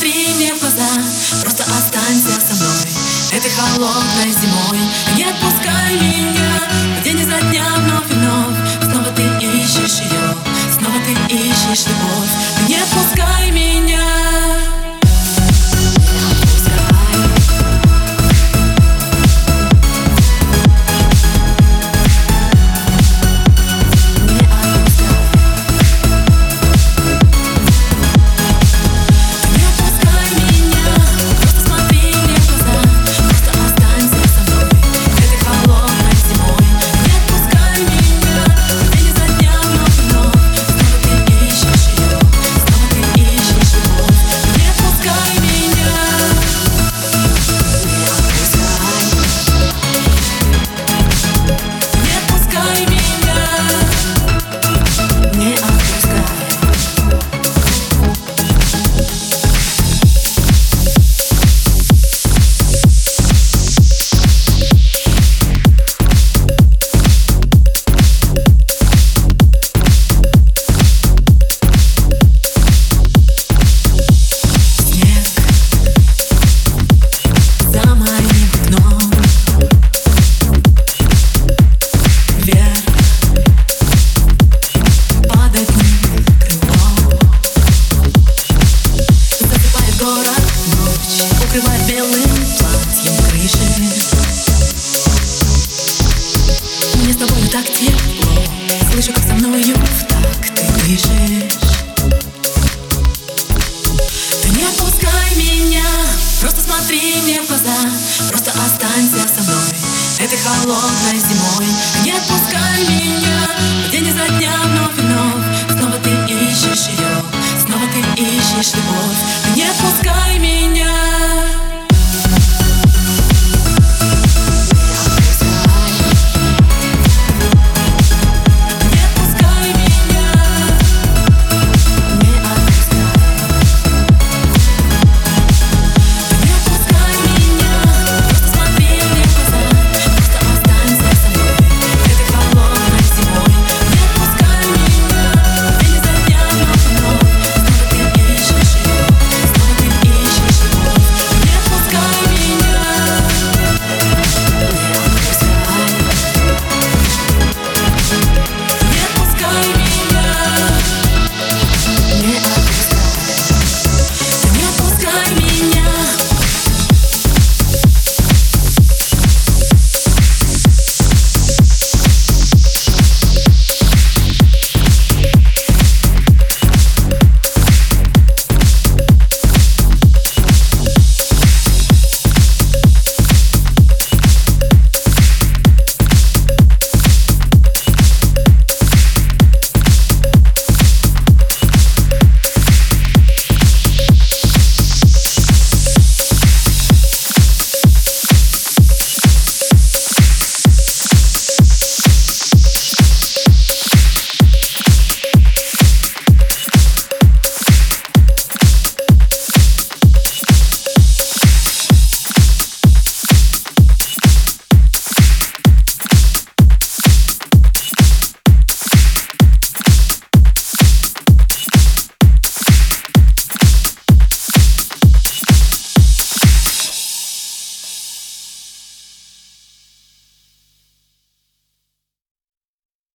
смотри мне в глаза, просто останься со мной этой холодной зимой. Не отпускай меня день изо дня, вновь и вновь. Снова ты ищешь ее, снова ты ищешь любовь. Не отпускай меня. Укрывает белым платьем крыши. Мне с тобой так тепло, слышу, как со мною в такт ты дышишь. Ты не отпускай меня, просто смотри мне в глаза, просто останься со мной этой холодной зимой. Не отпускай меня день изо дня, вновь и вновь. Снова ты ищешь ее.